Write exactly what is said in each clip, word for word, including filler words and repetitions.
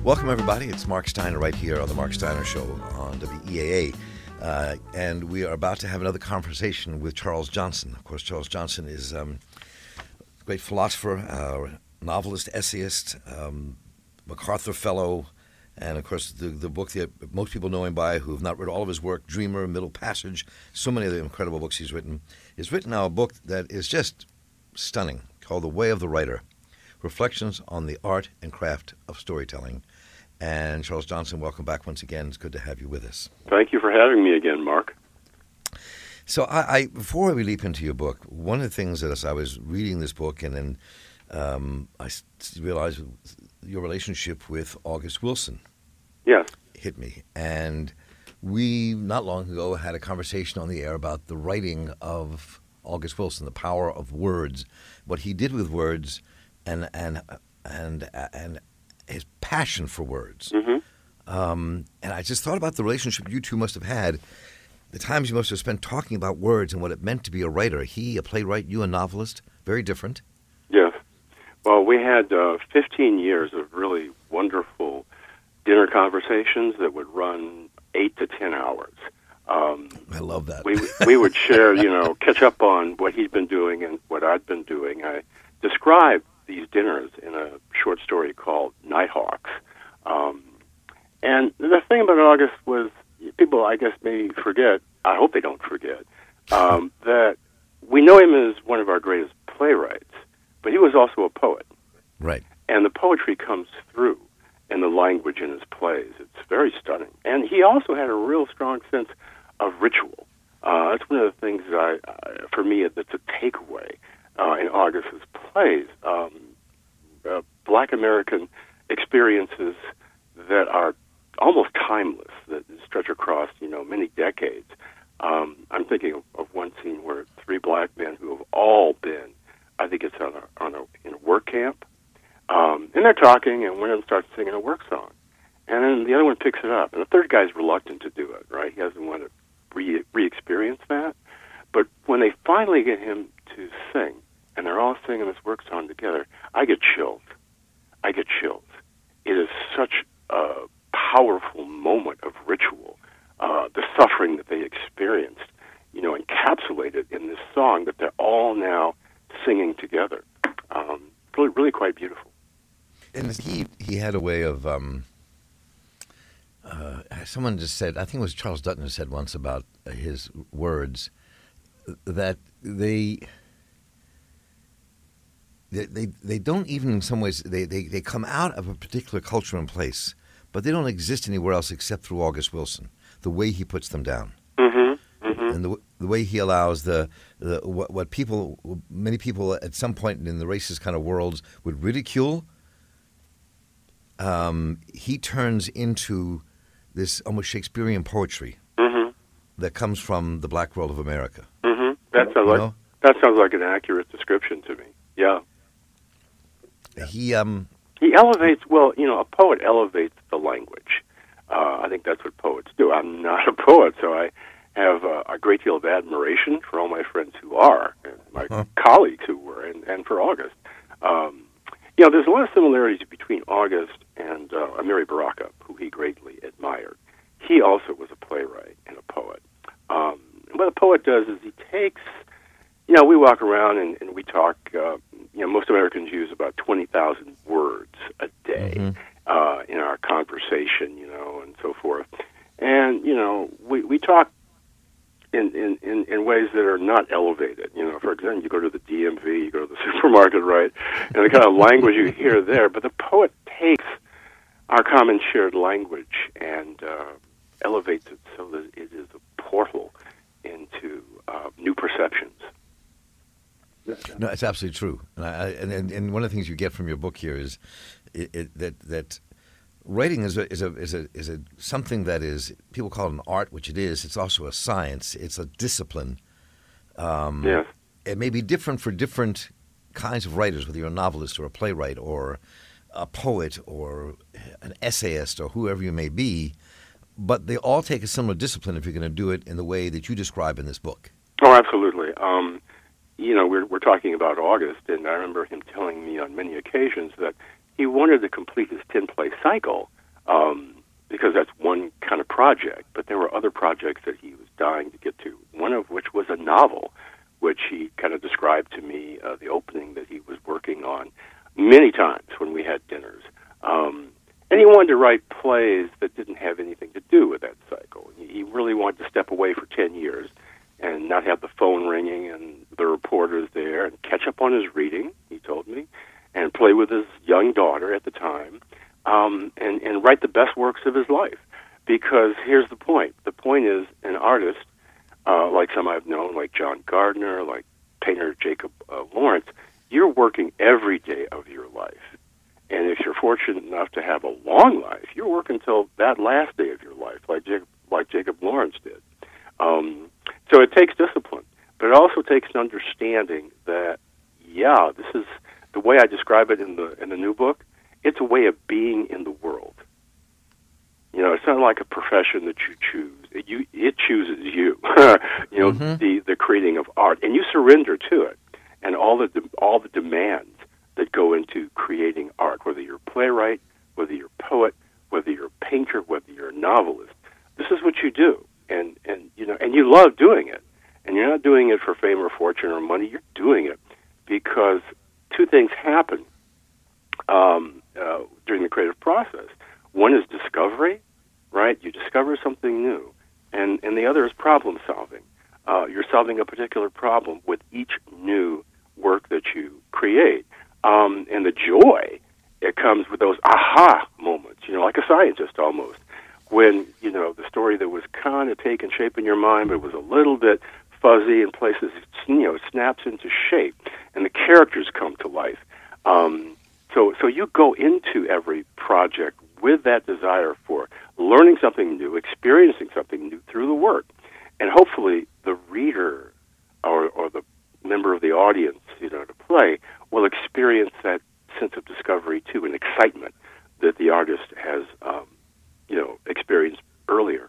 Welcome, everybody. It's Mark Steiner right here on The Mark Steiner Show on W E A A. Uh, and we are about to have another conversation with Charles Johnson. Of course, Charles Johnson is um, a great philosopher, uh, novelist, essayist, um, MacArthur Fellow, and, of course, the, the book that most people know him by who have not read all of his work, Dreamer, Middle Passage, so many of the incredible books he's written. He's written now a book that is just stunning called The Way of the Writer, Reflections on the Art and Craft of Storytelling. And Charles Johnson, welcome back once again. It's good to have you with us. Thank you for having me again, Mark. So I, I before we leap into your book, one of the things that as I was reading this book and then um, I realized your relationship with August Wilson yes. hit me. And we, not long ago, had a conversation on the air about the writing of August Wilson, the power of words, what he did with words, and and and and his passion for words. Mm-hmm. Um, and I just thought about the relationship you two must have had, the times you must have spent talking about words and what it meant to be a writer. He, a playwright, you, a novelist, very different. Yes. Well, we had uh, fifteen years of really wonderful dinner conversations that would run eight to ten hours. Um, I love that. we we would share, you know, catch up on what he'd been doing and what I'd been doing. I described these dinners in a short story called Nighthawks. Um, and the thing about August was, people, I guess, maybe forget, I hope they don't forget, um, that we know him as one of our greatest playwrights, but he was also a poet. Right. And the poetry comes through in the language in his plays. It's very stunning. And he also had a real strong sense of ritual. Uh, that's one of the things that I, uh, for me, that's a takeaway uh, in August's plays. Um, uh, Black American experiences that are almost timeless, that stretch across, you know, many decades. Um, I'm thinking of, of one scene where three black men who have all been, I think it's on a, on a in a work camp, um, and they're talking, and one of them starts singing a work song, and then the other one picks it up, and the third guy's reluctant to do it, right? He doesn't want to re- re-experience that. But when they finally get him to sing, and they're all singing this work song together, I get chills. I get chills. It is such a powerful moment of ritual. Uh, the suffering that they experienced, you know, encapsulated in this song that they're all now singing together. Um, really, really quite beautiful. And he he had a way of, um, uh, someone just said, I think it was Charles Dutton who said once about his words, that they... They, they they don't even in some ways, they, they, they come out of a particular culture and place, but they don't exist anywhere else except through August Wilson, the way he puts them down. Mm-hmm, mm-hmm. And the the way he allows the, the what, what people, many people at some point in the racist kind of worlds would ridicule, um, he turns into this almost Shakespearean poetry mm-hmm. that comes from the black world of America. Mm-hmm. That sounds like know? that sounds like an accurate description to me. Yeah. He um he elevates. Well, you know, a poet elevates the language. Uh, I think that's what poets do. I'm not a poet, so I have uh, a great deal of admiration for all my friends who are, and my huh. colleagues who were, and, and for August. Um, you know, there's a lot of similarities between August and uh, Amiri Baraka, who he greatly admired. He also was a playwright and a poet. Um, and what a poet does is he takes, you know, we walk around and, and we talk. Uh, you know, most Americans use about twenty thousand words a day mm-hmm. uh, in our conversation, you know, and so forth. And, you know, we, we talk in, in, in, in ways that are not elevated. You know, for example, you go to the D M V, you go to the supermarket, right, and the kind of language you hear there. But the poet takes our common shared language and uh, elevates it so that it is a portal into uh, new perceptions. No, it's absolutely true, and, I, and and one of the things you get from your book here is it, it, that that writing is a, is a is a is a something that is, people call it an art, which it is. It's also a science. It's a discipline. Um, yes. It may be different for different kinds of writers, whether you're a novelist or a playwright or a poet or an essayist or whoever you may be, but they all take a similar discipline if you're going to do it in the way that you describe in this book. Oh, absolutely. Um, you know, we're we're talking about August, and I remember him telling me on many occasions that he wanted to complete his ten-play cycle um, because that's one kind of project. But there were other projects that he was dying to get to, one of which was a novel, which he kind of described to me, uh, the opening that he was working on many times when we had dinners. Um, and he wanted to write plays that didn't have anything to do with that cycle. He really wanted to step away for ten years and not have the phone ringing and the reporters there, and catch up on his reading, he told me, and play with his young daughter at the time, um, and, and write the best works of his life. Because here's the point. The point is, an artist, uh, like some I've known, like John Gardner, like painter Jacob uh, Lawrence, you're working every day of your life. And if you're fortunate enough to have a long life, you're working until that last day of your life, like Jacob, like Jacob Lawrence did. Um, so it takes discipline, but it also takes an understanding that, yeah, this is the way I describe it in the in the new book. It's a way of being in the world. You know, it's not like a profession that you choose. It, you, it chooses you. you know, mm-hmm. the the creating of art, and you surrender to it, and all the de- all the demands that go into creating art. Whether you're a playwright, whether you're a poet, whether you're a painter, whether you're a novelist, this is what you do. And, and you know, and you love doing it. And you're not doing it for fame or fortune or money. You're doing it because two things happen um, uh, during the creative process. One is discovery, right? You discover something new. And, and the other is problem solving. Uh, you're solving a particular problem with each new work that you create. Um, and the joy, it comes with those aha moments, you know, like a scientist almost. When, you know, the story that was kind of taking shape in your mind, but it was a little bit fuzzy in places, you know, it snaps into shape, and the characters come to life. Um, so so you go into every project with that desire for learning something new, experiencing something new through the work. And hopefully the reader or, or the member of the audience, you know, to play, will experience that sense of discovery, too, and excitement that the artist has um, you know, experienced earlier.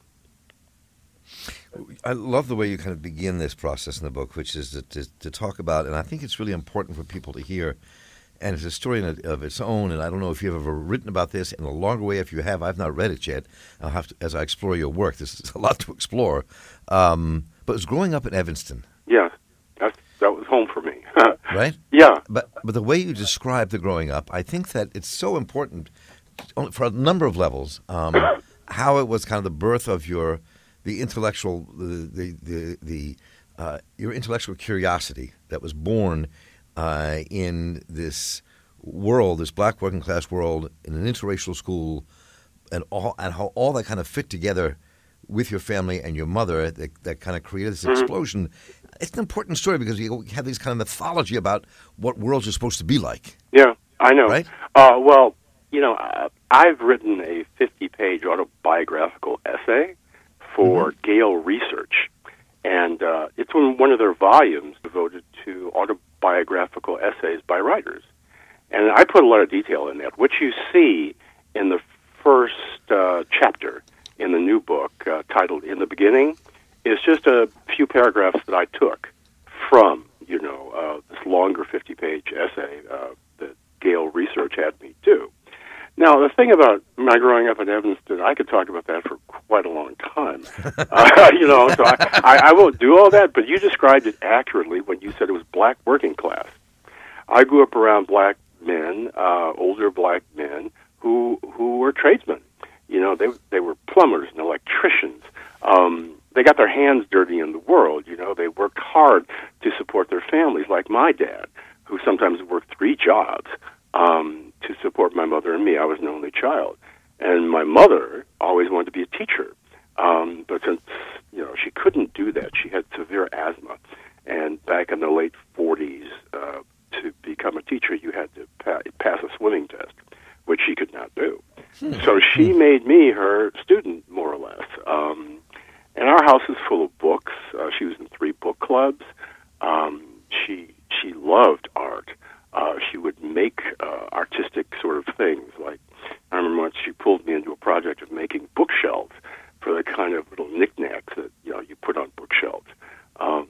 I love the way you kind of begin this process in the book, which is to, to, to talk about, and I think it's really important for people to hear, and it's a story in a, of its own, and I don't know if you've ever written about this in a longer way. If you have, I've not read it yet. I'll have to, as I explore your work, this is a lot to explore. Um, but it was growing up in Evanston. Yeah, that's, that was home for me. Right? Yeah. But, but the way you describe the growing up, I think that it's so important for a number of levels, um, how it was kind of the birth of your, the intellectual, the the the, the uh, your intellectual curiosity that was born uh, in this world, this black working class world, in an interracial school, and all, and how all that kind of fit together with your family and your mother, that, that kind of created this mm-hmm. explosion. It's an important story because you have this kind of mythology about what worlds are supposed to be like. Yeah, I know. Right? Uh, well. You know, uh, I've written a fifty-page autobiographical essay for mm-hmm. Gale Research, and uh, it's one of their volumes devoted to autobiographical essays by writers. And I put a lot of detail in that. What you see in the first uh, chapter in the new book, uh, titled In the Beginning, is just a few paragraphs that I took from, you know, uh, this longer fifty-page essay uh, that Gale Research had me do. Now, the thing about my growing up in Evanston, I could talk about that for quite a long time. uh, you know, so I, I, I won't do all that, but you described it accurately when you said it was black working class. I grew up around black men, uh, older black men, who who were tradesmen. You know, they they were plumbers and electricians. Um, they got their hands dirty in the world. You know, they worked hard to support their families, like my dad, who sometimes worked three jobs. Um, to support my mother and me. I was an only child. And my mother always wanted to be a teacher. Um, but since, you know, she couldn't do that, she had severe asthma. And back in the late forties, uh, to become a teacher, you had to pa- pass a swimming test, which she could not do. Hmm. So she made me her student, more or less. Um, and our house is full of books. Uh, she was in three book clubs. Um, she she loved art. Uh, she would make uh, artistic sort of things. Like, I remember once she pulled me into a project of making bookshelves for the kind of little knickknacks that, you know, you put on bookshelves. Um,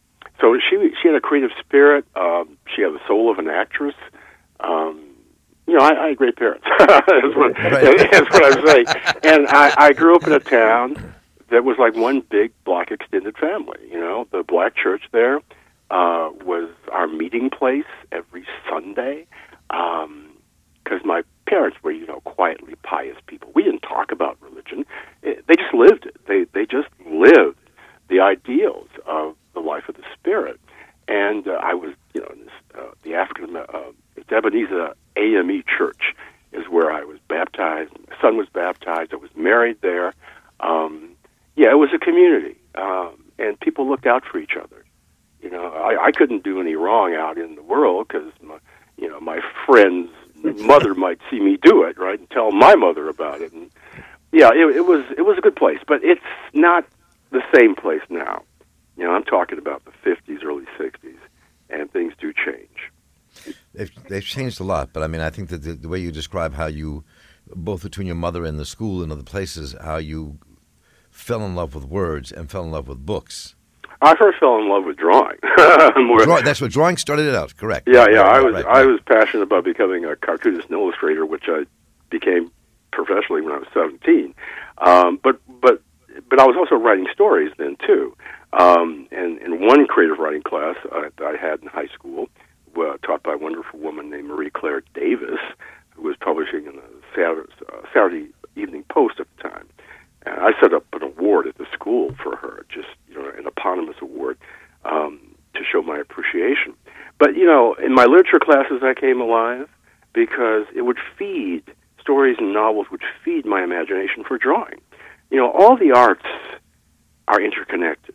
so she she had a creative spirit. Um, she had the soul of an actress. Um, you know, I, I had great parents. that's, what, that's what I'm saying. And I, I grew up in a town that was like one big black extended family. You know, the black church there uh, was our meeting place every Sunday because um, my parents were, you know, quietly pious people. We didn't talk about religion. It, they just lived it. They, they just lived the ideals of the life of the Spirit. And uh, I was, you know, in this, uh, the African, uh, it's Ebenezer A M E Church is where I was baptized. My son was baptized. I was married there. Um, yeah, it was a community, um, and people looked out for each other. You know, I, I couldn't do any wrong out in the world because, you know, my friend's mother might see me do it, right, and tell my mother about it. And yeah, it, it was it was a good place, but it's not the same place now. You know, I'm talking about the fifties, early sixties, and things do change. They've, they've changed a lot, but I mean, I think that the, the way you describe how you, both between your mother and the school and other places, how you fell in love with words and fell in love with books. I first fell in love with drawing. More, Draw, that's what drawing started it out, correct? Yeah, yeah. Right, I was right, I right. was passionate about becoming a cartoonist and illustrator, which I became professionally when I was seventeen. Um, but but but I was also writing stories then too. Um, and in one creative writing class uh, that I had in high school, uh, taught by a wonderful woman named Marie Claire Davis, who was publishing in the Saturday, uh, Saturday Evening Post at the time. And I set up an award at the school for her, just, you know, an eponymous award um, to show my appreciation. But, you know, in my literature classes, I came alive because it would feed, stories and novels would feed my imagination for drawing. You know, all the arts are interconnected.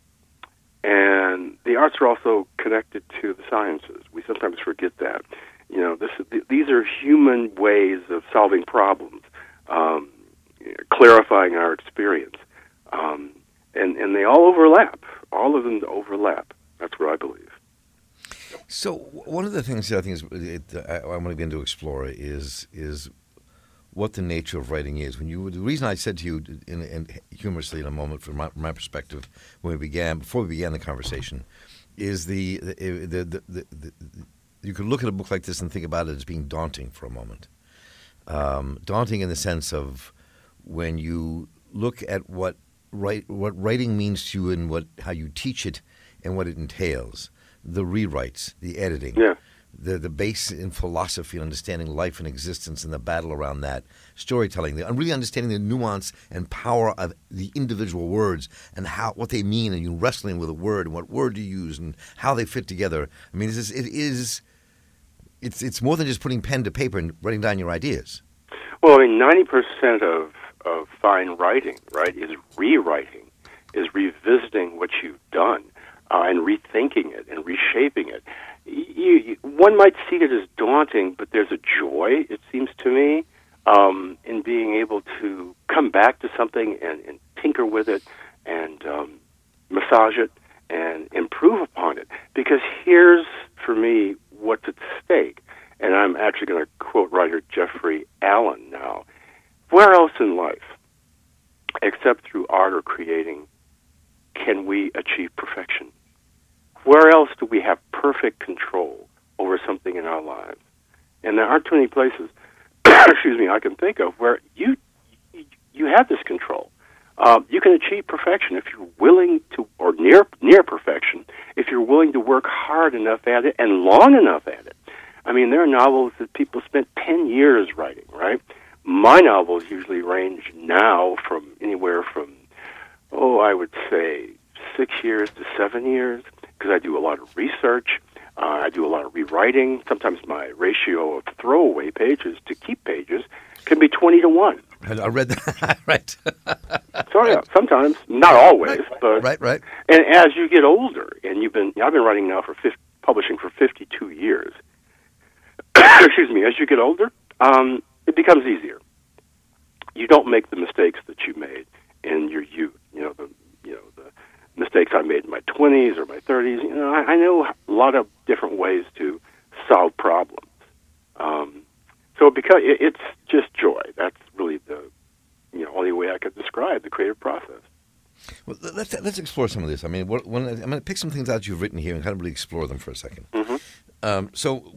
And the arts are also connected to the sciences. We sometimes forget that. You know, this, these are human ways of solving problems, um, clarifying our experience. Um, and, and they all overlap. All of them overlap. That's what I believe. So one of the things that I think is it, I, I want to begin to explore is is what the nature of writing is. When you, the reason I said to you, in, in humorously in a moment, from my, from my perspective, when we began, before we began the conversation, is the the, the, the, the, the you could look at a book like this and think about it as being daunting for a moment. Um, daunting in the sense of when you look at what write, what writing means to you and what how you teach it and what it entails, the rewrites, the editing. Yeah. The the base in philosophy and understanding life and existence and the battle around that, storytelling, the, really understanding the nuance and power of the individual words and how what they mean, and you wrestling with a word and what word to use and how they fit together. I mean, it is, it is it's it's more than just putting pen to paper and writing down your ideas. Well, I mean, ninety percent of of fine writing, right, is rewriting, is revisiting what you've done uh, and rethinking it and reshaping it. You, you, one might see it as daunting, but there's a joy, it seems to me, um, in being able to come back to something and, and tinker with it and um, massage it and improve upon it. Because here's, for me, what's at stake. And I'm actually going to quote writer Jeffrey Allen now. Where else in life, except through art or creating, can we achieve perfection? Where else do we have perfect control over something in our lives? And there aren't too many places, excuse me, I can think of where you you have this control. Um, you can achieve perfection if you're willing to, or near near perfection, if you're willing to work hard enough at it and long enough at it. I mean, there are novels that people spent ten years writing, right? My novels usually range now from anywhere from, oh, I would say six years to seven years. Because I do a lot of research, uh, I do a lot of rewriting. Sometimes my ratio of throwaway pages to keep pages can be twenty to one. I read that, right. So yeah, sometimes, not always, right, but right, right. And as you get older, and you've been, I've been writing now for fifty, publishing for fifty-two years. Excuse me. As you get older, um, it becomes easier. You don't make the mistakes that you made in your youth. You know the, you know the. mistakes I made in my twenties or my thirties. You know, I, I know a lot of different ways to solve problems. Um, so because it, it's just joy. That's really the you know only way I could describe the creative process. Well, let's let's explore some of this. I mean, what, when, I'm going to pick some things out you've written here and kind of really explore them for a second. Mm-hmm. Um, so,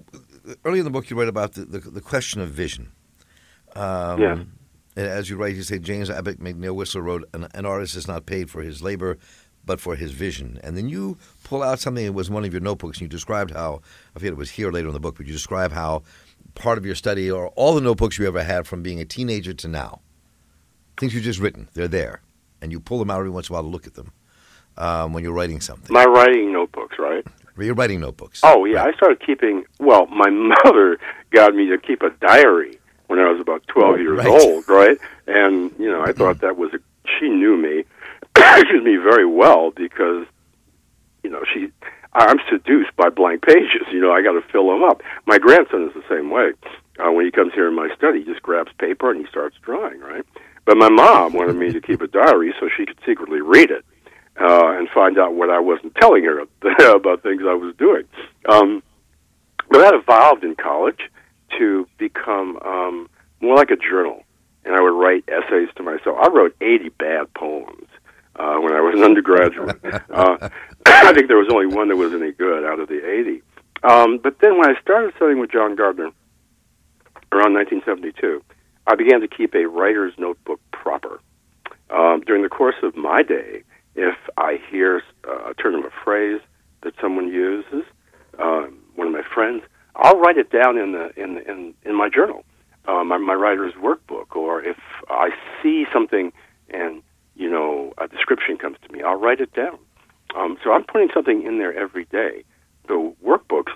early in the book you write about the, the, the question of vision. Um, yes. As you write, you say James Abbott McNeill Whistler wrote, an, an artist is not paid for his labor, but for his vision. And then you pull out something that was one of your notebooks, and you described how, I forget it was here later in the book, but you describe how part of your study, or all the notebooks you ever had from being a teenager to now, things you've just written, they're there. And you pull them out every once in a while to look at them um, when you're writing something. My writing notebooks, right? Your writing notebooks. Oh, yeah. Right. I started keeping, well, my mother got me to keep a diary when I was about twelve years right. old, right? And, you know, I thought that was, a, she knew me, excuse me, very well because, you know, she, I'm seduced by blank pages. You know, I got to fill them up. My grandson is the same way. Uh, when he comes here in my study, he just grabs paper and he starts drawing, right? But my mom wanted me to keep a diary so she could secretly read it uh, and find out what I wasn't telling her about things I was doing. Um, but that evolved in college to become um, more like a journal, and I would write essays to myself. I wrote eighty bad poems uh, when I was an undergraduate. uh, I think there was only one that was any good out of the eighty. Um, but then when I started studying with John Gardner around nineteen seventy-two, I began to keep a writer's notebook proper. Um, during the course of my day, if I hear uh, a turn of a phrase that someone uses, um, one of my friends, I'll write it down in the in in, in my journal, uh, my, my writer's workbook. Or if I see something and you know a description comes to me, I'll write it down. Um, so I'm putting something in there every day. The workbooks,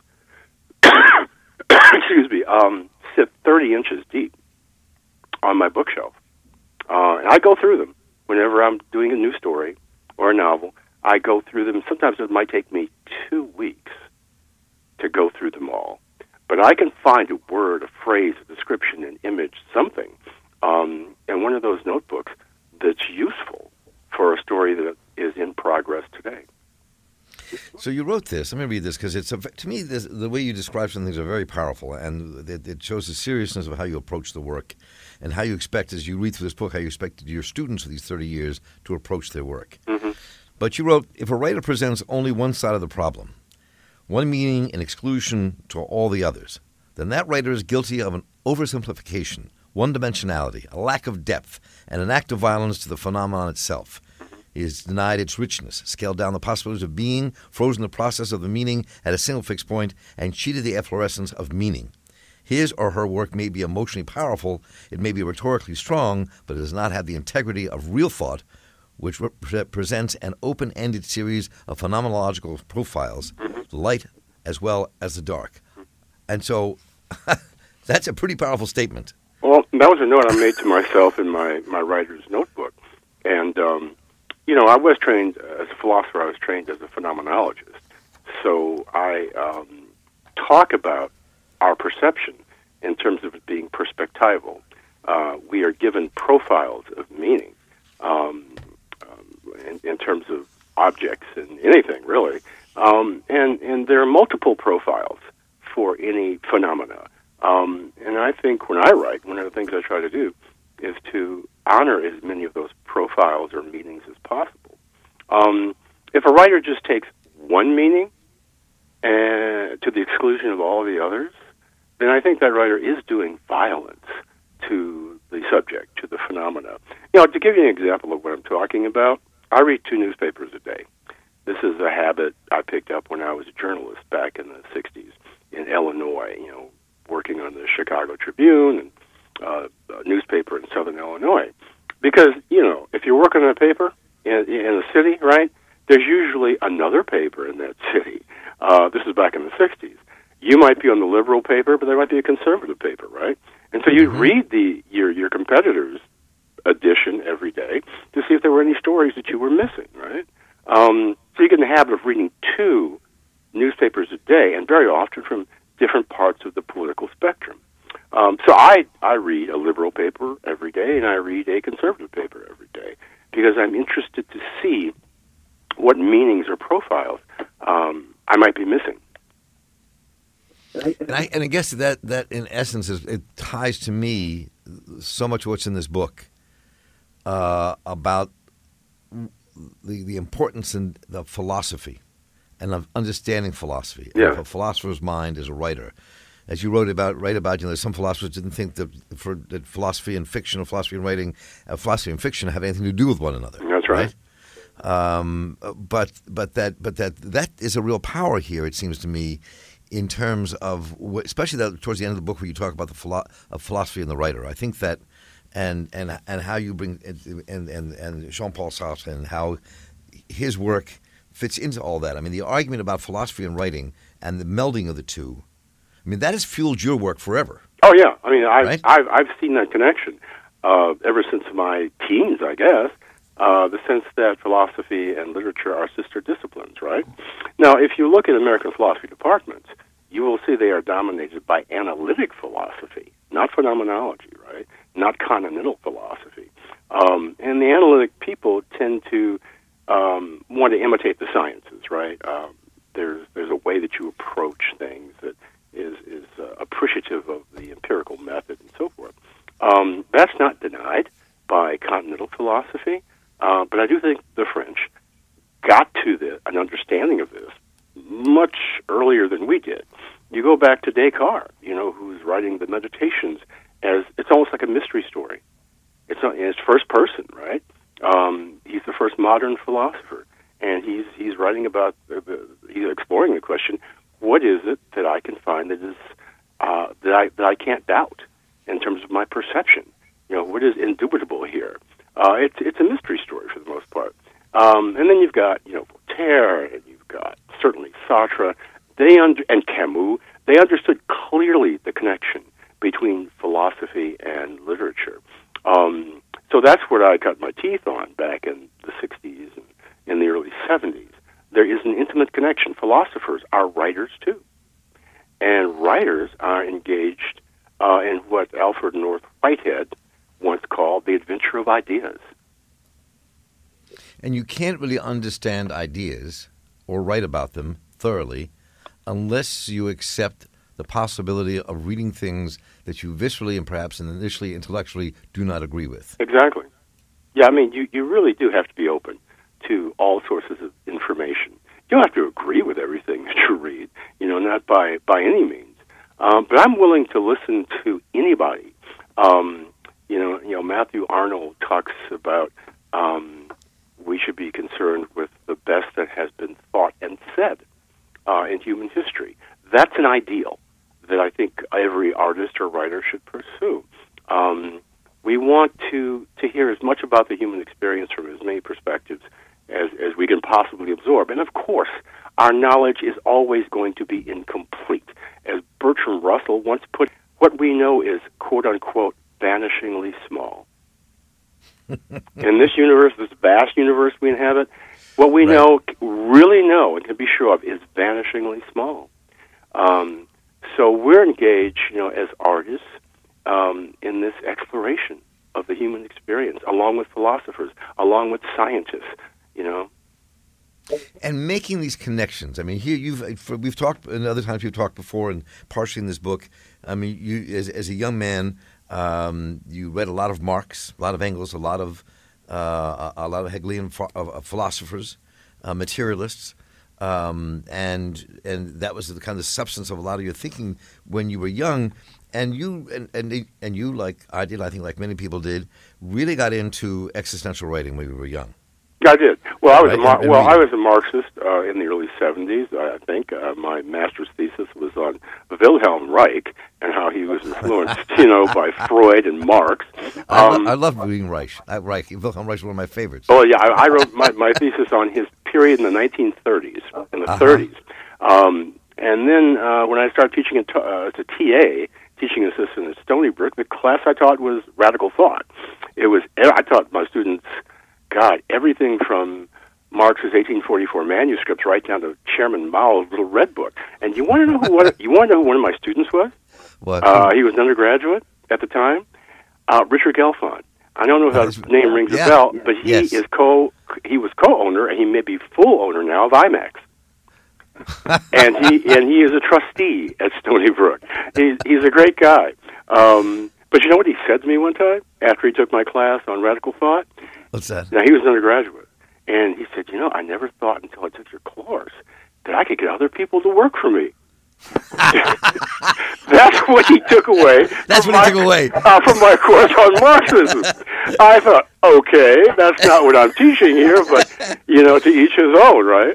excuse me, um, sit thirty inches deep on my bookshelf, uh, and I go through them whenever I'm doing a new story or a novel. I go through them. Sometimes it might take me two weeks to go through them all. But I can find a word, a phrase, a description, an image, something, um, in one of those notebooks that's useful for a story that is in progress today. So you wrote this. Let me read this because it's a, to me this, the way you describe some things are very powerful, and it, it shows the seriousness of how you approach the work and how you expect, as you read through this book, how you expected your students for these thirty years to approach their work. Mm-hmm. But you wrote, if a writer presents only one side of the problem, one meaning in exclusion to all the others, then that writer is guilty of an oversimplification, one-dimensionality, a lack of depth, and an act of violence to the phenomenon itself. He is denied its richness, scaled down the possibilities of being, frozen the process of the meaning at a single fixed point, and cheated the efflorescence of meaning. His or her work may be emotionally powerful, it may be rhetorically strong, but it does not have the integrity of real thought, which rep- presents an open-ended series of phenomenological profiles, the light as well as the dark. And so that's a pretty powerful statement. Well, that was a note I made to myself in my, my writer's notebook. And, um, you know, I was trained as a philosopher. I was trained as a phenomenologist. So I um, talk about our perception in terms of it being perspectival. Uh, we are given profiles of meaning um, um, in, in terms of objects and anything, really. Um, and, and there are multiple profiles for any phenomena. Um, and I think when I write, one of the things I try to do is to honor as many of those profiles or meanings as possible. Um, if a writer just takes one meaning and to the exclusion of all the others, then I think that writer is doing violence to the subject, to the phenomena. You know, to give you an example of what I'm talking about, I read two newspapers a day. This is a habit I picked up when I was a journalist back in the sixties in Illinois, you know, working on the Chicago Tribune and uh, a newspaper in Southern Illinois. Because, you know, if you're working on a paper in, in a city, right, there's usually another paper in that city. Uh, this is back in the sixties. You might be on the liberal paper, but there might be a conservative paper, right? And so you'd mm-hmm. read the your your competitor's edition every day to see if there were any stories that you were missing, right? Um, so you get in the habit of reading two newspapers a day, and very often from different parts of the political spectrum. Um, so I, I read a liberal paper every day, and I read a conservative paper every day, because I'm interested to see what meanings or profiles um, I might be missing. And I, and I guess that, that in essence, is, it ties to me so much of what's in this book uh, about the, the importance in the philosophy and of understanding philosophy, yeah. of a philosopher's mind as a writer. as you wrote about, write about, you know, some philosophers didn't think that, for, that philosophy and fiction or philosophy and writing, uh, philosophy and fiction have anything to do with one another. That's right. right? Um, but but that but that that is a real power here, it seems to me, in terms of, especially that, towards the end of the book where you talk about the philo- of philosophy and the writer. I think that, and and and how you bring, and and, and Jean-Paul Sartre and how his work fits into all that. I mean, the argument about philosophy and writing and the melding of the two, I mean, that has fueled your work forever. Oh, yeah. I mean, I've, right? I've, I've seen that connection uh, ever since my teens, I guess, uh, the sense that philosophy and literature are sister disciplines, right? Now, if you look at American philosophy departments, you will see they are dominated by analytic philosophy, not phenomenology, right? Not continental philosophy. Um, and the analytic people tend to um, want to imitate the sciences, right? Um, there's there's a way that you approach things that is is uh, appreciative of the empirical method and so forth. Um, that's not denied by continental philosophy, uh, but I do think the French got to the, an understanding of this much earlier than we did. You go back to Descartes, you know, who's writing the Meditations as it's almost like a mystery story. It's not, it's first person, right? Um, he's the first modern philosopher, and he's he's writing about the, the, he's exploring the question: what is it that I can find that is uh, that I that I can't doubt in terms of my perception? You know, what is indubitable here? Uh, it's it's a mystery story for the most part. Um, and then you've got you know Voltaire, and you've got certainly Sartre. They under, and Camus. They understood clearly the connection between philosophy and literature. Um, so that's what I cut my teeth on back in the sixties and in the early seventies. There is an intimate connection. Philosophers are writers too, and writers are engaged uh, in what Alfred North Whitehead once called the adventure of ideas. And you can't really understand ideas or write about them thoroughly unless you accept the possibility of reading things that you viscerally and perhaps initially intellectually do not agree with. Exactly. Yeah, I mean, you, you really do have to be open to all sources of information. You don't have to agree with everything that you read, you know, not by, by any means. Um, but I'm willing to listen to anybody. Um, you know, you know, Matthew Arnold talks about um, we should be concerned with the best that has been thought and said uh, in human history. That's an ideal that I think every artist or writer should pursue. Um, we want to, to hear as much about the human experience from as many perspectives as, as we can possibly absorb. And of course, our knowledge is always going to be incomplete. As Bertrand Russell once put, what we know is, quote-unquote, vanishingly small. In this universe, this vast universe we inhabit, what we right. know, really know, and can be sure of, is vanishingly small. Um, so we're engaged, you know, as artists um, in this exploration of the human experience, along with philosophers, along with scientists, you know. And making these connections. I mean, here you've we've talked, and other times we've talked before, and partially in this book. I mean, you as as a young man, um, you read a lot of Marx, a lot of Engels, a lot of uh, a lot of Hegelian ph- uh, philosophers, uh, materialists. Um, and and that was the kind of substance of a lot of your thinking when you were young, and you and, and and you, like I did, I think like many people did, really got into existential writing when you were young. I did. Well, I was right? a Mar- and, and well, reading. I was a Marxist uh, in the early seventies. I think uh, my master's thesis was on Wilhelm Reich and how he was influenced, you know, by Freud and Marx. Um, I, lo- I love reading Reich. I, Reich. Wilhelm Reich is one of my favorites. Oh yeah, I, I wrote my, my thesis on his period in the nineteen thirties, in the uh-huh. thirties, um, and then uh, when I started teaching at, uh, as a T A, teaching assistant at Stony Brook, the class I taught was radical thought. It was I taught my students. God, everything from Marx's eighteen forty-four manuscripts right down to Chairman Mao's Little Red Book. And you want to know who what, you want to know who one of my students was? What? Uh, he was an undergraduate at the time. Uh, Richard Gelfond. I don't know if his name rings yeah. a bell, but he yes. is co he was co-owner, and he may be full owner now of IMAX. and he and he is a trustee at Stony Brook. He's he's a great guy. Um, but you know what he said to me one time after he took my class on radical thought? What's that? Now, he was an undergraduate, and he said, you know, I never thought until I took your course that I could get other people to work for me. That's what he took away. That's what my, he took away. Uh, from my course on Marxism. I thought, okay, that's not what I'm teaching here, but, you know, to each his own, right?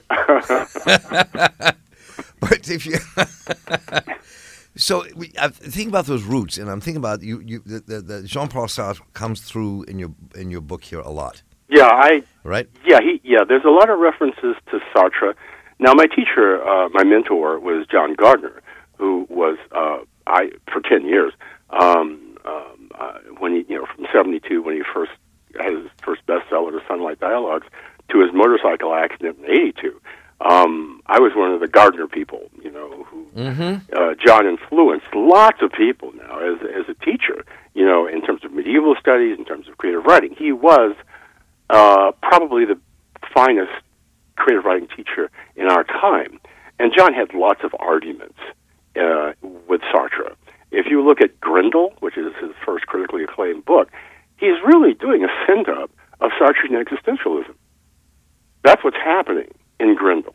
But if you... So we, I think about those roots, and I'm thinking about you. You, the, the, the Jean-Paul Sartre comes through in your in your book here a lot. Yeah, I. Right. Yeah, he. Yeah, there's a lot of references to Sartre. Now, my teacher, uh, my mentor, was John Gardner, who was uh, I for ten years um, um, uh, when he, you know, from seventy-two when he first had his first bestseller, The Sunlight Dialogues, to his motorcycle accident in eighty-two. Um, I was one of the Gardner people, you know, who mm-hmm. uh, John influenced lots of people now as as a teacher, you know, in terms of medieval studies, in terms of creative writing. He was uh, probably the finest creative writing teacher in our time. And John had lots of arguments uh, with Sartre. If you look at Grindel, which is his first critically acclaimed book, he's really doing a send-up of Sartrean existentialism. That's what's happening in Grindel.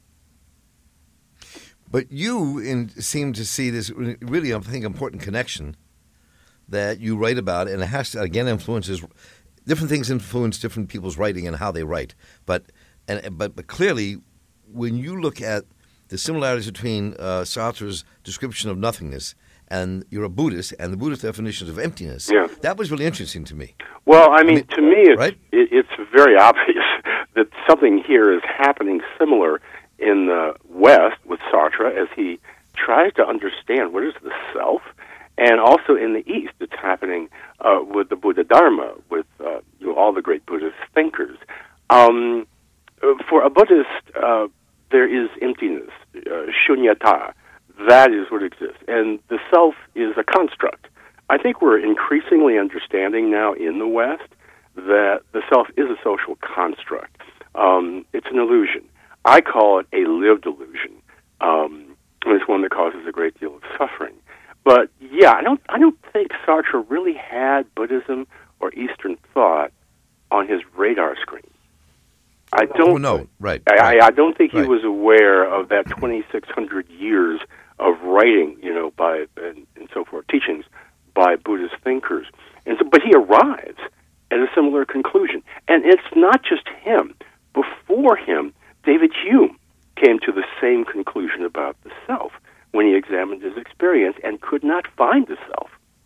But you in, seem to see this really, I think, important connection that you write about, and it has to, again, influences, different things influence different people's writing and how they write. But and but, but clearly, when you look at the similarities between uh, Sartre's description of nothingness and you're a Buddhist, and the Buddhist definitions of emptiness, yeah. that was really interesting to me. Well, I mean, I mean to me, it's, right? it, it's very obvious that something here is happening similar in the West with Sartre as he tries to understand what is the self, and also in the East it's happening uh, with the Buddha Dharma, with uh, you know, all the great Buddhist thinkers. Um, for a Buddhist, uh, there is emptiness, uh, shunyata. That is what exists. And the self is a construct. I think we're increasingly understanding now in the West that the self is a social construct. Um, it's an illusion. I call it a lived illusion. Um, and it's one that causes a great deal of suffering. But yeah, I don't I don't think Sartre really had Buddhism or Eastern thought on his radar screen. I don't oh, no, right. I, right. I, I don't think he right. was aware of that twenty-six hundred years of writing, you know, by and, and so forth, teachings by Buddhist thinkers. And so, but he arrives at a similar conclusion. And it's not just him. Before him, David Hume came to the same conclusion about the self when he examined his experience and could not find the self.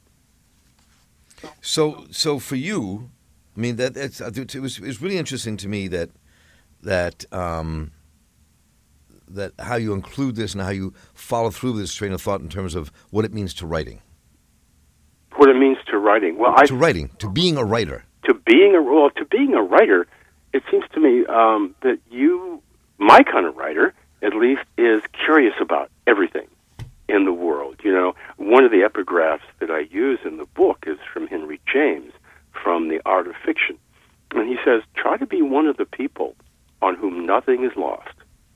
So, so for you, I mean, that it's, it was it was really interesting to me that that um, that how you include this and how you follow through this train of thought in terms of what it means to writing. What it means to writing? Well, I, to writing, to being a writer. To being a well, to being a writer, it seems to me um, that you, my kind of writer, at least, is curious about everything in the world. You know, one of the epigraphs that I use in the book is from Henry James, from The Art of Fiction, and he says, "Try to be one of the people on whom nothing is lost."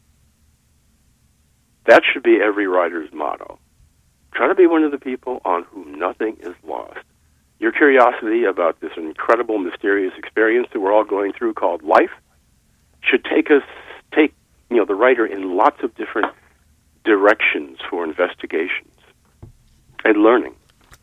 That should be every writer's motto. Try to be one of the people on whom nothing is lost. Your curiosity about this incredible, mysterious experience that we're all going through called life should take us, take you know, the writer in lots of different directions for investigations and learning.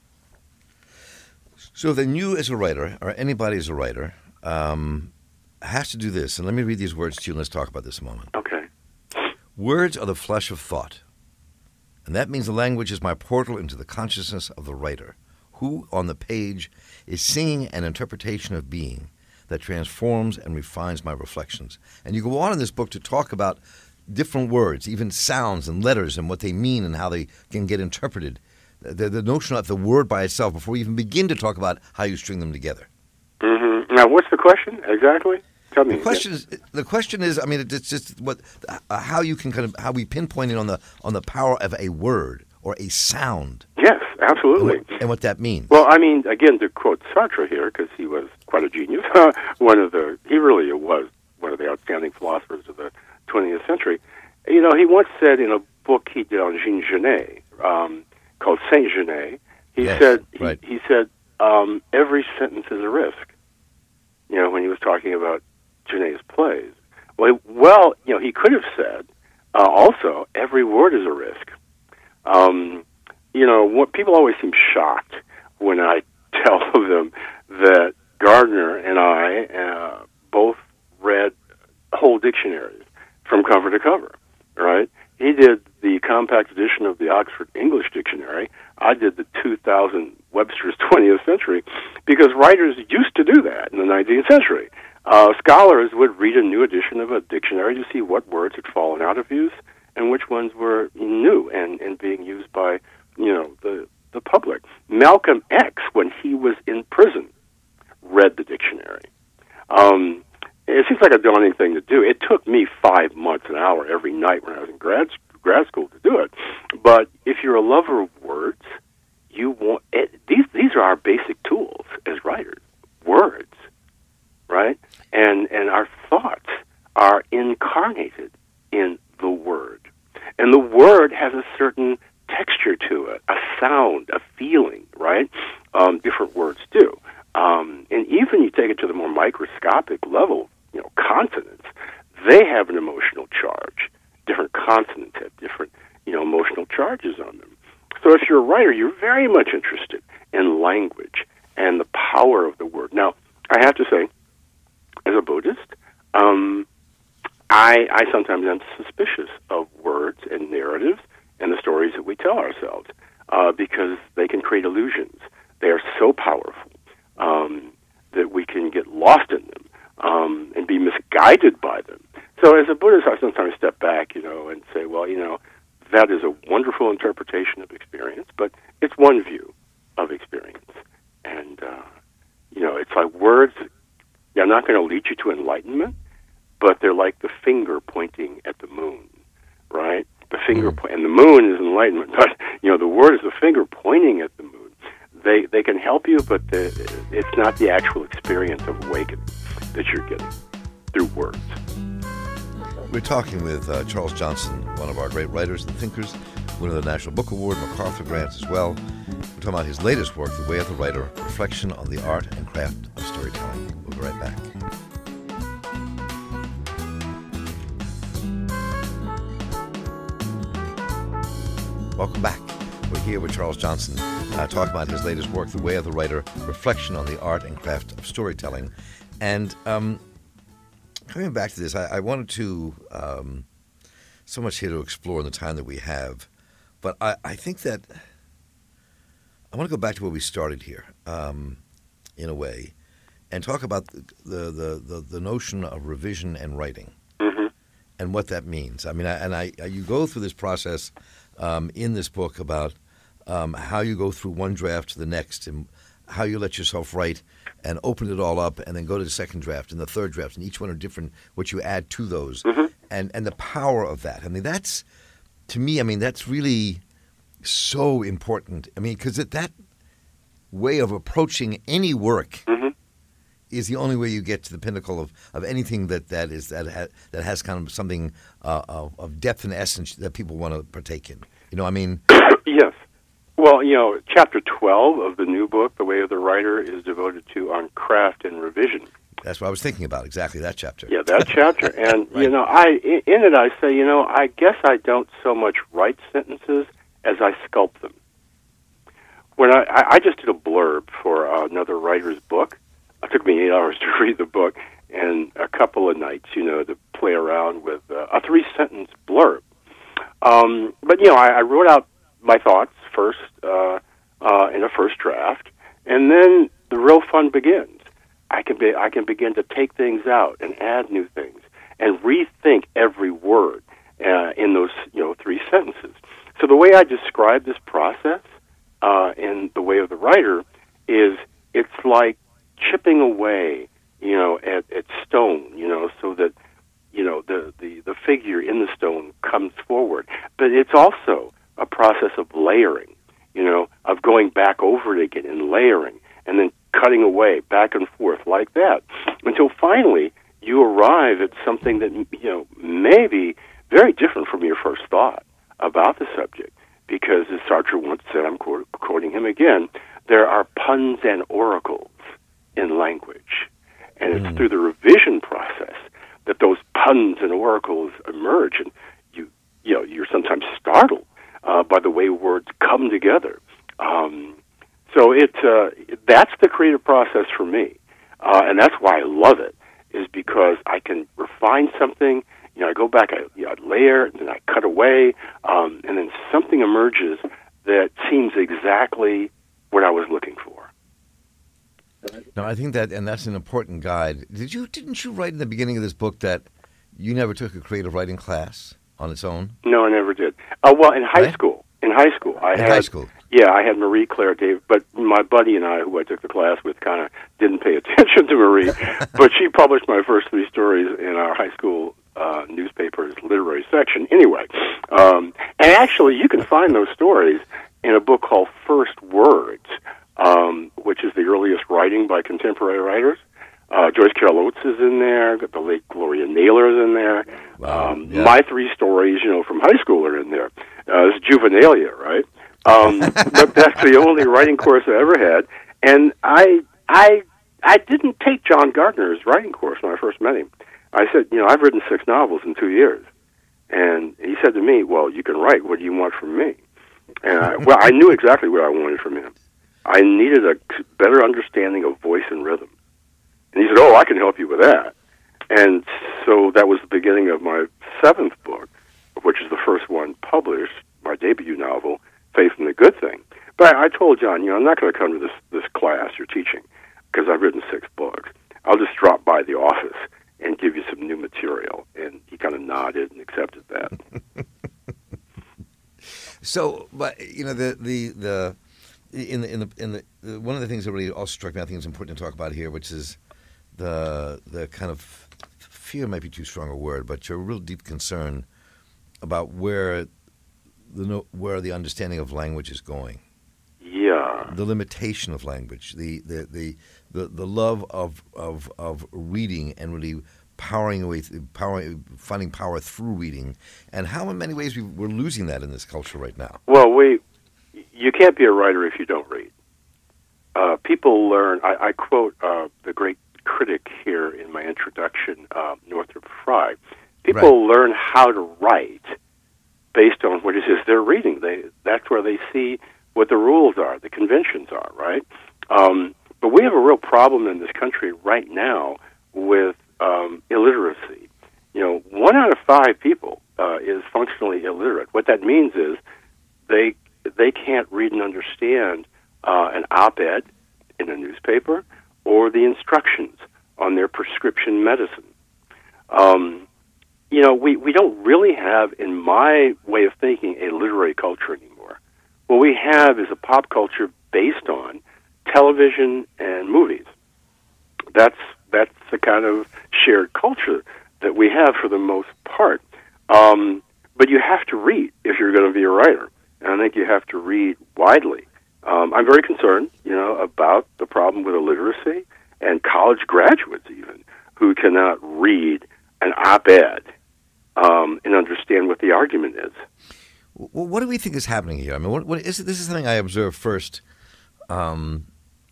So then you as a writer, or anybody as a writer, um, has to do this. And let me read these words to you and let's talk about this a moment. Okay. Words are the flesh of thought. And that means the language is my portal into the consciousness of the writer, who, on the page, is singing an interpretation of being that transforms and refines my reflections. And you go on in this book to talk about different words, even sounds and letters and what they mean and how they can get interpreted. The, the notion of the word by itself before we even begin to talk about how you string them together. Mm-hmm. Now, what's the question exactly? Tell me. The question is, the question is, I mean, it's just what, uh, how you can kind of, how we pinpoint it on the on the power of a word or a sound. Yes, absolutely. And what, and what that means. Well, I mean, again, to quote Sartre here, because he was quite a genius, one of the, he really was one of the outstanding philosophers of the twentieth century. You know, he once said in a book he did on Jean Genet, um, called Saint Genet, he yes, said, right. he, he said, um, every sentence is a risk. You know, when he was talking about Genet's plays. Well, well, you know, he could have said, uh, also, every word is a risk. Um, you know, what people always seem shocked when I tell them that Gardner and I uh, both read whole dictionaries from cover to cover, right? He did the compact edition of the Oxford English Dictionary. I did the two thousand Webster's twentieth Century, because writers used to do that in the nineteenth century. Uh, scholars would read a new edition of a dictionary to see what words had fallen out of use and which ones were new and, and being used by, you know, the, the public. Malcolm X, when he was in prison, read the dictionary. Um, it seems like a daunting thing to do. It took me five months, an hour every night when I was in grad grad school to do it. But if you're a lover of words, you want it, these. These are our basic tools as writers. Words, right? And and our thoughts are incarnated in the word, and the word has a certain texture to it, a sound, a feeling, right? Um, different words do. Um, and even you take it to the more microscopic level, you know, consonants, they have an emotional charge. Different consonants have different, you know, emotional charges on them. So if you're a writer, you're very much interested in language and the power of the word. Now, I have to say, as a Buddhist, um, I, I sometimes am suspicious of words and narratives and the stories that we tell ourselves uh, because they can create illusions. They are so powerful um, that we can get lost in them um, and be misguided by them. So as a Buddhist, I sometimes step back, you know, and say, well, you know, that is a wonderful interpretation of experience, but it's one view of experience. And, uh, you know, it's like words, they're not going to lead you to enlightenment, but they're like the finger pointing at the moon, right? The finger, po- and the moon is enlightenment, but, you know, the word is the finger pointing at the moon. They they can help you, but the, it's not the actual experience of awakening that you're getting through words. We're talking with uh, Charles Johnson, one of our great writers and thinkers, winner of the National Book Award, MacArthur Grant as well. We're talking about his latest work, The Way of the Writer, Reflection on the Art and Craft of Storytelling. We'll be right back. Welcome back. We're here with Charles Johnson, uh, talking about his latest work, The Way of the Writer, Reflection on the Art and Craft of Storytelling. And um, coming back to this, I, I wanted to, um, so much here to explore in the time that we have, but I, I think that I want to go back to where we started here, um, in a way, and talk about the the, the, the, the notion of revision and writing, mm-hmm. and what that means. I mean, I, and I, you go through this process um, in this book about um, how you go through one draft to the next, and how you let yourself write and open it all up and then go to the second draft and the third draft, and each one are different, what you add to those, mm-hmm. and, and the power of that. I mean, that's, to me, I mean, that's really so important. I mean, because that way of approaching any work mm-hmm. is the only way you get to the pinnacle of, of anything that, that is that ha, that has kind of something uh, of, of depth and essence that people want to partake in. You know, I mean, yes. Well, you know, chapter twelve of the new book, The Way of the Writer, is devoted to on craft and revision. That's what I was thinking about, exactly that chapter. Yeah, that chapter. And, right. you know, I in it I say, you know, I guess I don't so much write sentences as I sculpt them. When I, I just did a blurb for uh, another writer's book. It took me eight hours to read the book and a couple of nights, you know, to play around with uh, a three-sentence blurb. Um, but, you know, I, I wrote out my thoughts first uh, uh, in a first draft, and then the real fun begins. I can be I can begin to take things out and add new things and rethink every word uh, in those you know three sentences. So the way I describe this process uh, in The Way of the Writer is it's like chipping away, you know, at, at stone, you know, so that you know the, the, the figure in the stone comes forward. But it's also a process of layering, you know, of going back over it again and layering, and then cutting away back and forth like that, until finally you arrive at something that, you know, may be very different from your first thought about the subject. Because, as Sartre once said, I'm quoting him again, there are puns and oracles in language. And it's mm. through the revision process that those puns and oracles emerge, and you, you know, you're sometimes startled uh, by the way words come together. Um, so it uh, that's the creative process for me, uh, and that's why I love it. Is because I can refine something. You know, I go back, I, you know, I layer, and then I cut away, um, and then something emerges that seems exactly what I was looking for. No, I think that, and that's an important guide. Did you didn't you write in the beginning of this book that you never took a creative writing class on its own? No, I never did. Uh, well, in high Right? school, in high school, I In had high school. Yeah, I had Marie Claire David, but my buddy and I, who I took the class with, kind of didn't pay attention to Marie. But she published my first three stories in our high school uh, newspaper's literary section. Anyway, um, and actually, you can find those stories in a book called First Words, um, which is the earliest writing by contemporary writers. Uh, Joyce Carol Oates is in there. The late Gloria Naylor is in there. Wow, Um, yeah. My three stories, you know, from high school are in there. Uh, it's juvenilia, right? Um, but that's the only writing course I ever had, and I, I, I didn't take John Gardner's writing course when I first met him. I said, you know, I've written six novels in two years, and he said to me, "Well, you can write. What do you want from me?" And I, well, I knew exactly what I wanted from him. I needed a better understanding of voice and rhythm, and he said, "Oh, I can help you with that." And so that was the beginning of my seventh book, which is the first one published, my debut novel, Faith in the Good Thing. But I, I told John, you know, I'm not going to come to this, this class you're teaching because I've written six books. I'll just drop by the office and give you some new material. And he kind of nodded and accepted that. So, but you know, the the the in the in the in the, the one of the things that really also struck me, I think, is important to talk about here, which is the the kind of fear might be too strong a word, but your real deep concern about where the no, where the understanding of language is going. Yeah. The limitation of language, the the the the, the love of, of of reading and really powering away, powering, finding power through reading, and how in many ways we, we're losing that in this culture right now. Well, we you can't be a writer if you don't read. Uh, people learn. I, I quote uh, the great critic here in my introduction, uh, Northrop Frye. People Right. learn how to write based on what it is they're reading. They that's where they see what the rules are, the conventions are, right? Um, but we have a real problem in this country right now with um, illiteracy. You know, one out of five people uh, is functionally illiterate. What that means is they they can't read and understand uh, an op-ed in a newspaper or the instructions on their prescription medicine. Um, you know, we, we don't really have, in my way of thinking, a literary culture anymore. What we have is a pop culture based on television and movies. That's that's the kind of shared culture that we have for the most part. Um, but you have to read if you're going to be a writer, and I think you have to read widely. Um, I'm very concerned, you know, about the problem with illiteracy and college graduates even who cannot read an op-ed um, and understand what the argument is. Well, what do we think is happening here? I mean, what, what is this is something I observed first um,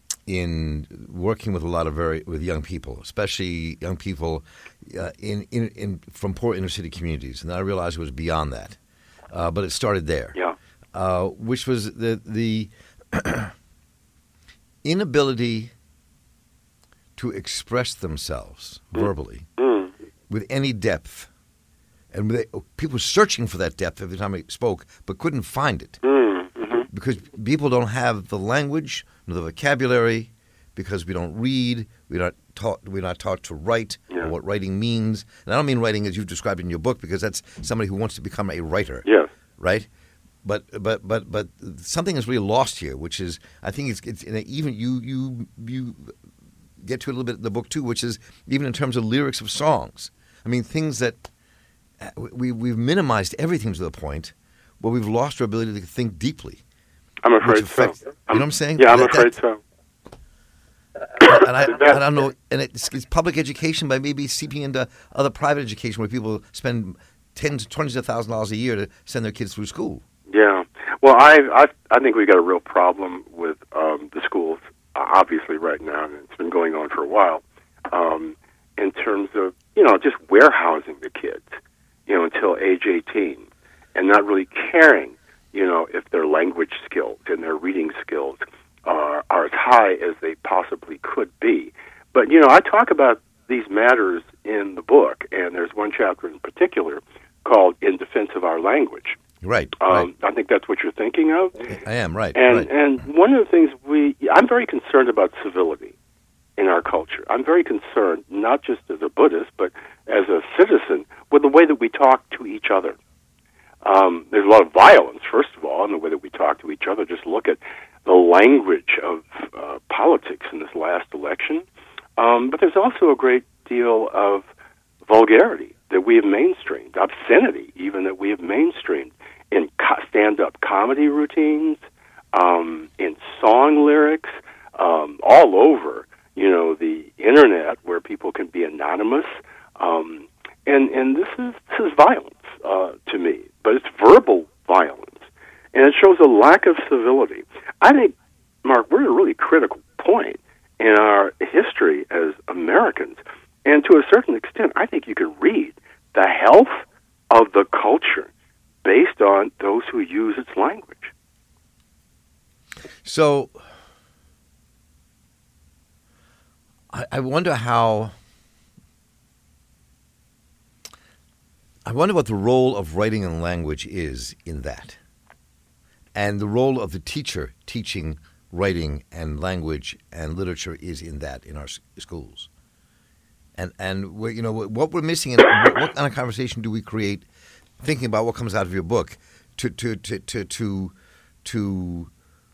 in working with a lot of very with young people, especially young people uh, in, in in from poor inner city communities, and I realized it was beyond that, uh, but it started there. Yeah. Uh, which was the the inability to express themselves verbally Mm. with any depth. And they, people were searching for that depth every time they spoke, but couldn't find it Mm. Mm-hmm. because people don't have the language nor the vocabulary, because we don't read, we're not taught, we're not taught to write Yeah. or what writing means. And I don't mean writing as you've described in your book, because that's somebody who wants to become a writer, Yes. right? But but but but something is really lost here, which is I think it's it's in a, even you you you get to a little bit in the book too, which is even in terms of lyrics of songs. I mean, things that. We, we've minimized everything to the point where we've lost our ability to think deeply. I'm which afraid affects, so. You know what I'm saying? Yeah, I'm That- afraid that- so. And I, I don't know. And it's, it's public education, but maybe seeping into other private education where people spend tens, twenties of thousands of dollars a year to send their kids through school. Yeah. Well, I I I think we've got a real problem with um, the schools, uh, obviously, right now, and it's been going on for a while, um, in terms of, you know, just warehousing the kids, you know, until age eighteen, and not really caring, you know, if their language skills and their reading skills are, are as high as they possibly could be. But, you know, I talk about these matters in the book, and there's one chapter in particular called In Defense of Our Language. Right, um, right. I think that's what you're thinking of. I am, right. And right. and one of the things we, I'm very concerned about civility in our culture. I'm very concerned, not just as a Buddhist, but as a citizen, with the way that we talk to each other. Um, there's a lot of violence, first of all, in the way that we talk to each other. Just look at the language of uh, politics in this last election. Um, but there's also a great deal of vulgarity that we have mainstreamed, obscenity even that we have mainstreamed in co- stand-up comedy routines, um, in song lyrics, um, all over, you know, the internet where people can be anonymous. Um, and, and this is this is violence uh, to me, but it's verbal violence. And it shows a lack of civility. I think, Mark, we're at a really critical point in our history as Americans. And to a certain extent, I think you can read the health of the culture based on those who use its language. So, I, I wonder how, I wonder what the role of writing and language is in that, and the role of the teacher teaching writing and language and literature is in that in our s- schools. And and we're, you know what we're missing, in what, what kind of conversation do we create? Thinking about what comes out of your book, to to to to to, to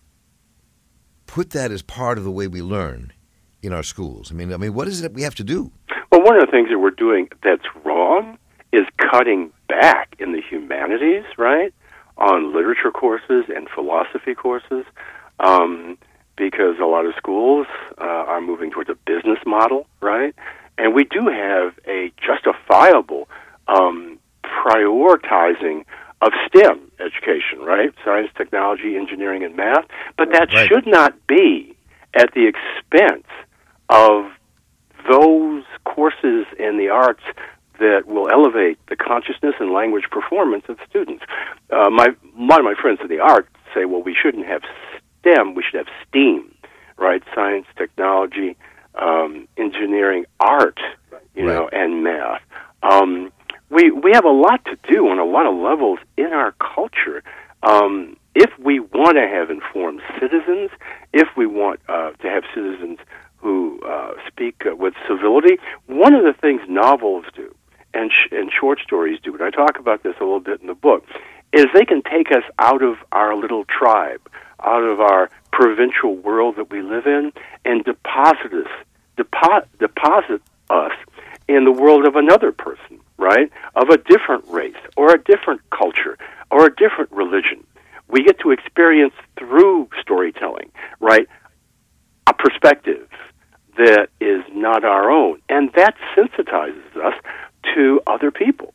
put that as part of the way we learn in our schools. I mean, I mean, what is it that we have to do? Well, one of the things that we're doing that's wrong is cutting back in the humanities, right, on literature courses and philosophy courses, um, because a lot of schools uh, are moving towards a business model, right? And we do have a justifiable um, prioritizing of STEM education, right? Science, technology, engineering, and math. But that right. should not be at the expense of those courses in the arts that will elevate the consciousness and language performance of students. Uh, my, a lot of my friends in the arts say, well, we shouldn't have STEM, we should have STEAM, right? Science, technology, um, engineering, art, you right. know, and math. Um, we we have a lot to do on a lot of levels in our culture. Um, if we want to have informed citizens, if we want uh, to have citizens who uh, speak uh, with civility, one of the things novels do and sh- and short stories do, and I talk about this a little bit in the book, is they can take us out of our little tribe, out of our provincial world that we live in, and deposit us, depo- deposit us in the world of another person, right? Of a different race, or a different culture, or a different religion. We get to experience through storytelling, right, a perspective that is not our own, and that sensitizes us to other people.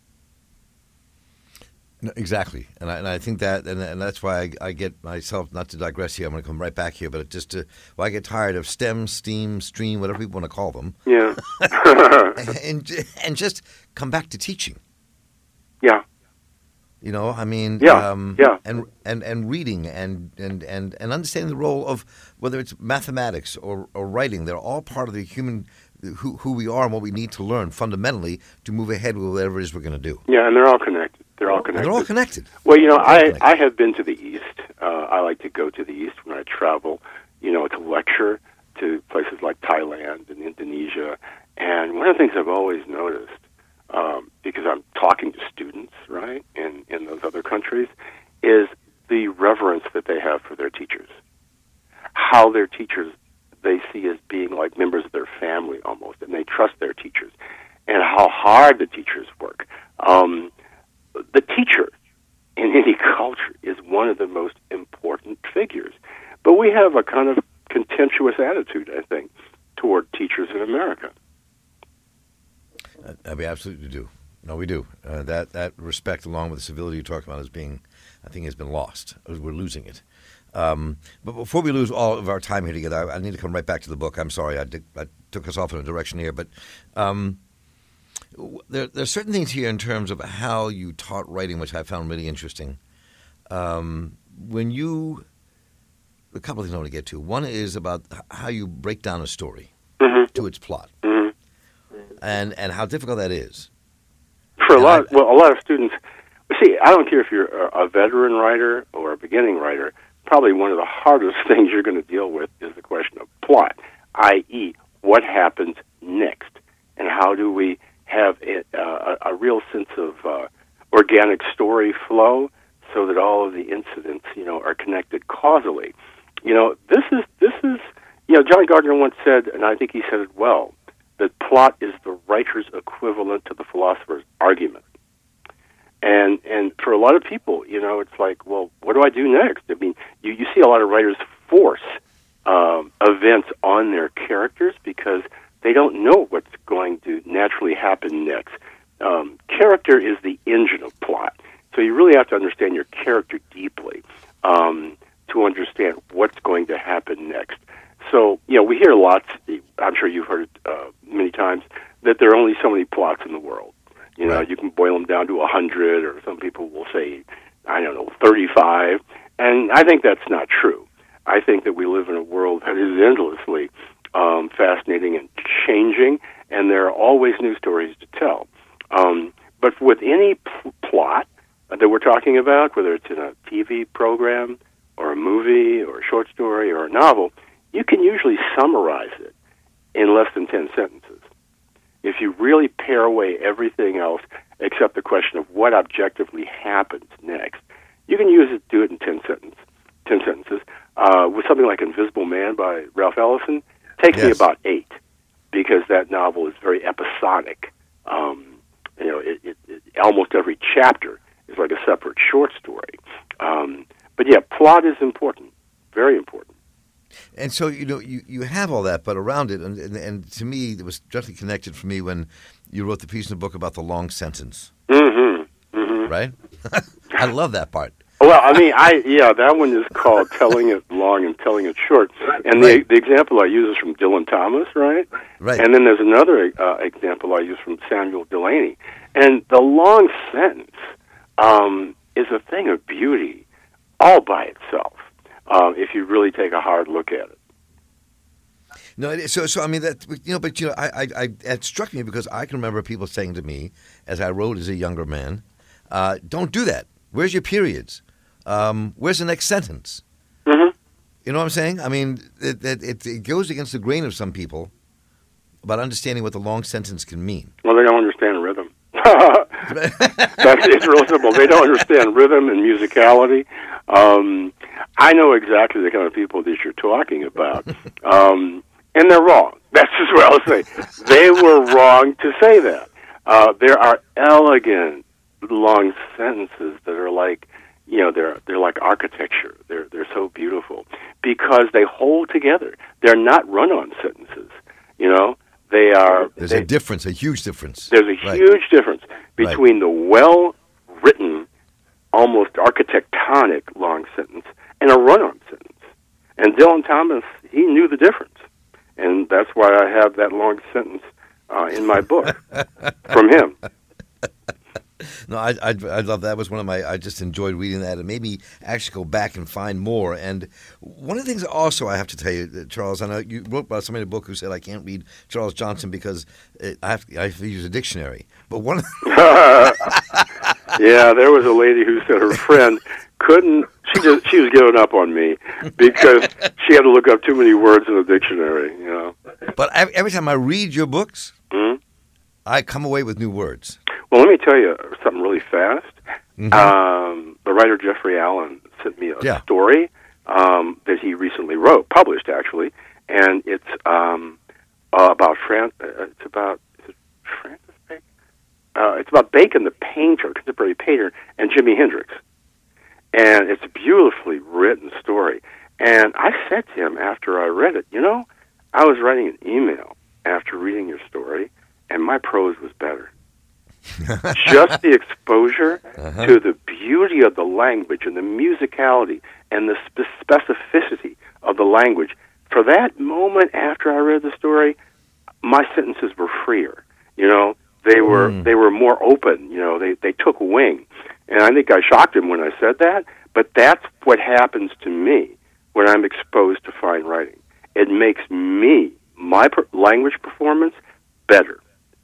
No, exactly, and I, and I think that, and, and that's why I, I get myself, not to digress here, I'm going to come right back here, but just to, well, I get tired of STEM, STEAM, STREAM, whatever people want to call them. Yeah. and and just come back to teaching. Yeah. You know, I mean, yeah, um, yeah. and and and reading and, and, and, and understanding the role of whether it's mathematics or, or writing, they're all part of the human, who who we are and what we need to learn fundamentally to move ahead with whatever it is we're going to do. Yeah, and they're all connected. They're all connected. And they're all connected. Well, you know, I, connected. I have been to the East. Uh, I like to go to the East when I travel, you know, to lecture to places like Thailand and Indonesia. And one of the things I've always noticed, um, because I'm talking to students, right, in, in those other countries, is the reverence that they have for their teachers. How their teachers they see as being like members of their family almost, and they trust their teachers, and how hard the teachers work. Um, the teacher in any culture is one of the most important figures. But we have a kind of contemptuous attitude, I think, toward teachers in America. Uh, we absolutely do. No, we do. Uh, that that respect, along with the civility you talked about, is being, I think, has been lost. We're losing it. Um, but before we lose all of our time here together, I, I need to come right back to the book. I'm sorry, I, did, I took us off in a direction here, but um, there, there are certain things here in terms of how you taught writing, which I found really interesting. Um, when you, a couple of things I want to get to. One is about how you break down a story mm-hmm. to its plot, mm-hmm. and and how difficult that is. For a and lot, I, well, a lot of students. See, I don't care if you're a veteran writer or a beginning writer. Probably one of the hardest things you're going to deal with is the question of plot, that is, what happens next, and how do we have a, a, a real sense of uh, organic story flow, so that all of the incidents, you know, are connected causally. You know, this is this is, you know, John Gardner once said, and I think he said it well, that plot is the writer's equivalent to the philosopher's argument. And and for a lot of people, you know, it's like, well, what do I do next? I mean, you, you see a lot of writers force um, events on their characters because they don't know what's going to naturally happen next. Um, character is the engine of plot. So you really have to understand your character deeply um, to understand what's going to happen next. So, you know, we hear lots, I'm sure you've heard it uh, many times, that there are only so many plots in the world. You know, right. You can boil them down to a hundred, or some people will say, I don't know, thirty-five. And I think that's not true. I think that we live in a world that is endlessly um, fascinating and changing, and there are always new stories to tell. Um, but with any pl- plot that we're talking about, whether it's in a T V program or a movie or a short story or a novel, you can usually summarize it in less than ten sentences. If you really pare away everything else except the question of what objectively happens next, you can use it, do it in ten sentences. Ten sentences. Uh, with something like Invisible Man by Ralph Ellison, it takes yes. me about eight, because that novel is very episodic. Um, you know, it, it, it, almost every chapter is like a separate short story. Um, but yeah, plot is important, very important. And so, you know, you, you have all that, but around it, and, and, and to me, it was directly connected for me when you wrote the piece in the book about the long sentence. Mm-hmm. Mm-hmm. Right? I love that part. Well, I mean, I yeah, that one is called Telling It Long and Telling It Short. And right. the, the example I use is from Dylan Thomas, right? Right. And then there's another uh, example I use from Samuel Delany. And the long sentence um, is a thing of beauty all by itself. Um, if you really take a hard look at it. No, so so I mean that you know, but you know, I, I, I it struck me because I can remember people saying to me as I wrote as a younger man, uh, "Don't do that. Where's your periods? Um, where's the next sentence?" Mm-hmm. You know what I'm saying? I mean, it, it it goes against the grain of some people about understanding what the long sentence can mean. Well, they don't understand rhythm. That's it's real simple. They don't understand rhythm and musicality. Um, I know exactly the kind of people that you're talking about, um, and they're wrong. That's just what I'll say. They were wrong to say that. Uh, there are elegant long sentences that are like, you know, they're they're like architecture. They're they're so beautiful because they hold together. They're not run-on sentences. You know, they are. There's they, a difference, a huge difference. There's a right. huge difference between right. the well-written, almost architectonic long sentence and a run-on sentence. And Dylan Thomas, he knew the difference, and that's why I have that long sentence uh, in my book from him. No, I, I I love that. That was one of my. I just enjoyed reading that. It made me actually go back and find more. And one of the things also I have to tell you, Charles, I know you wrote about somebody in a book who said I can't read Charles Johnson because it, I have to, I have to use a dictionary. But one. Of yeah, there was a lady who said her friend couldn't. She just she was giving up on me because she had to look up too many words in the dictionary. You know. But every time I read your books, mm-hmm. I come away with new words. Well, let me tell you something really fast. Mm-hmm. Um, the writer Jeffrey Allen sent me a yeah. story um, that he recently wrote, published actually, and it's um, uh, about Fran. Uh, it's about is it Francis Bacon. Uh, it's about Bacon, the painter, contemporary painter, and Jimi Hendrix, and it's a beautifully written story. And I said to him after I read it, you know, I was writing an email after reading your story, and my prose was better. Just the exposure uh-huh. to the beauty of the language and the musicality and the spe- specificity of the language. For that moment after I read the story, my sentences were freer. You know, they were mm. they were more open. You know, they they took wing. And I think I shocked him when I said that. But that's what happens to me when I'm exposed to fine writing. It makes me, my per- language performance, better.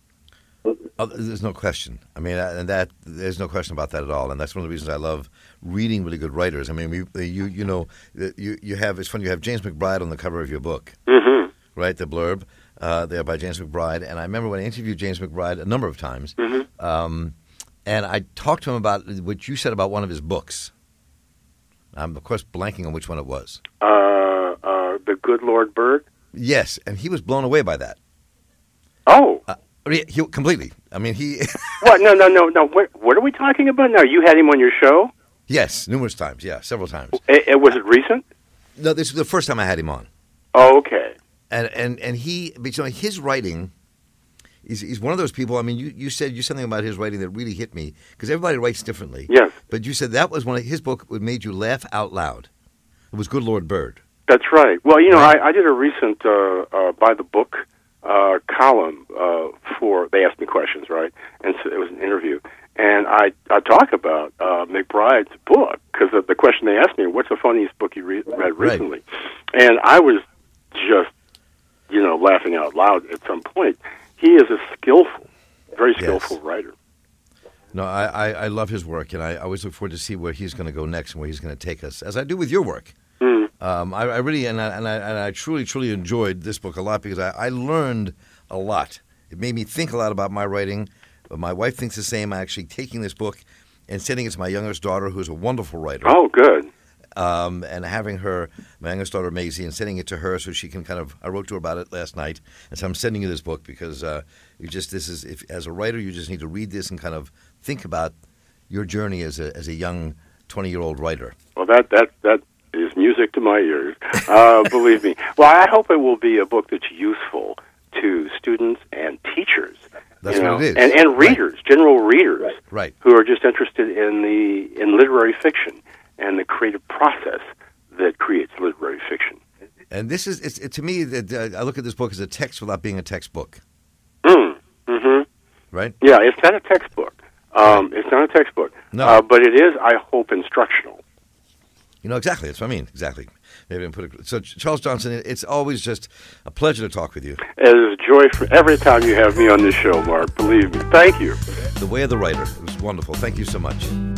Oh, there's no question. I mean, and that there's no question about that at all. And that's one of the reasons I love reading really good writers. I mean, we, you you know, you you have it's funny. You have James McBride on the cover of your book, mm-hmm. right? The blurb uh, there by James McBride. And I remember when I interviewed James McBride a number of times, mm-hmm. um, and I talked to him about what you said about one of his books. I'm of course blanking on which one it was. Uh, uh, the Good Lord Bird. Yes, and he was blown away by that. Oh. Uh, He, he, completely. I mean, he... What? No, no, no, no. What, what are we talking about now? You had him on your show? Yes, numerous times. Yeah, several times. It, it, was it recent? No, this was the first time I had him on. Oh, okay. And and and he, but, you know, his writing, he's, he's one of those people. I mean, you, you said you something about his writing that really hit me because everybody writes differently. Yes. But you said that was one of his book that made you laugh out loud. It was Good Lord Bird. That's right. Well, you know, right. I, I did a recent uh, uh, by the book. Uh, column uh, for they asked me questions, right? And so it was an interview, and I I talk about uh, McBride's book because of the question they asked me, "What's the funniest book you re- read recently?" Right. And I was just you know laughing out loud at some point. He is a skillful, very skillful yes. writer. No, I, I, I love his work, and I always look forward to see where he's going to go next and where he's going to take us, as I do with your work. Mm. Um, I, I really and I, and I and I truly truly enjoyed this book a lot because I, I learned a lot. It made me think a lot about my writing. But my wife thinks the same. I'm actually taking this book and sending it to my youngest daughter, who's a wonderful writer. Oh, good. Um, and having her, my youngest daughter Maisie, and sending it to her so she can kind of. I wrote to her about it last night, and so I'm sending you this book because uh, you just this is if as a writer you just need to read this and kind of think about your journey as a as a young twenty-year-old writer. Well, that that that. is music to my ears, uh, believe me. Well, I hope it will be a book that's useful to students and teachers. That's you know, what it is. And, and readers, right. general readers, right. who are just interested in the in literary fiction and the creative process that creates literary fiction. And this is, it's, it, to me, that uh, I look at this book as a text without being a textbook. Mm. Mm-hmm. Right? Yeah, it's not a textbook. Um, it's not a textbook. No. Uh, but it is, I hope, instructional. You know, exactly. That's what I mean. Exactly. Maybe I didn't put it. So, Charles Johnson, it's always just a pleasure to talk with you. It is a joy for every time you have me on this show, Mark. Believe me. Thank you. The Way of the Writer. It was wonderful. Thank you so much.